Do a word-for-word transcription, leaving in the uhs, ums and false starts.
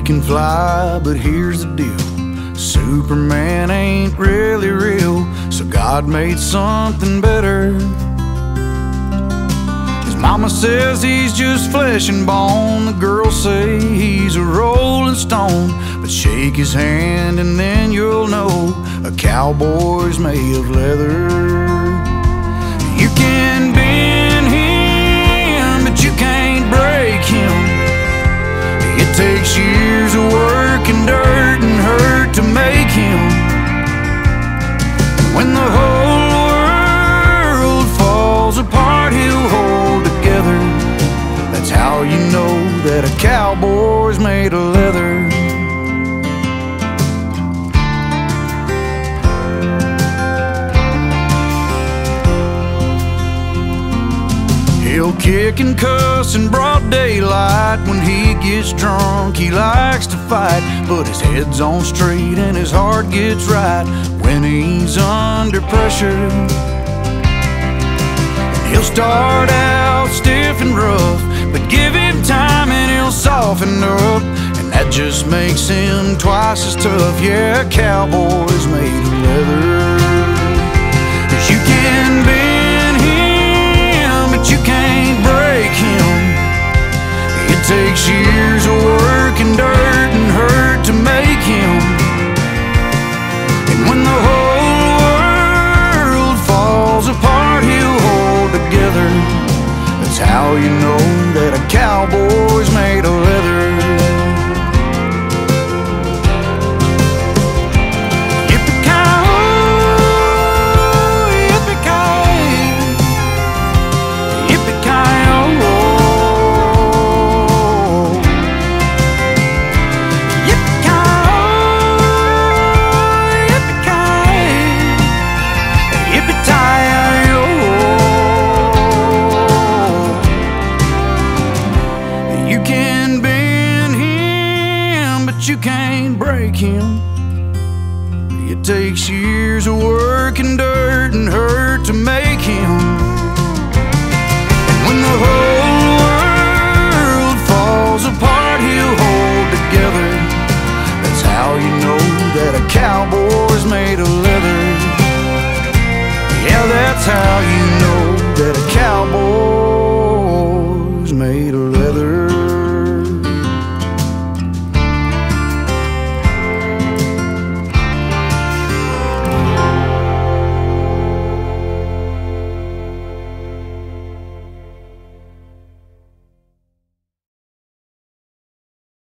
can fly, but here's the deal: Superman ain't really real, so God made something better. His mama says he's just flesh and bone, the girls say he's a rolling stone. But shake his hand and then you'll know a cowboy's made of leather. You can bend him, but you can't break him. It takes years of work and dirt and hurt to make him. When the whole world falls apart, he'll hold together. That's how you know that a cowboy's made of leather. He'll kick and cuss in broad daylight. When he gets drunk, he likes to fight, but his head's on straight and his heart gets right when he's under pressure. And he'll start out stiff and rough, but give him time and he'll soften up, and that just makes him twice as tough. Yeah, cowboys made of leather. 'Cause you can bend him, but you can't break him. It takes years of work and dirt and hurt to make him. And when the whole world falls apart, he'll hold together. That's how you know that a cowboy's made of leather. You can't break him. It takes years of work and dirt and hurt to make him. And when the whole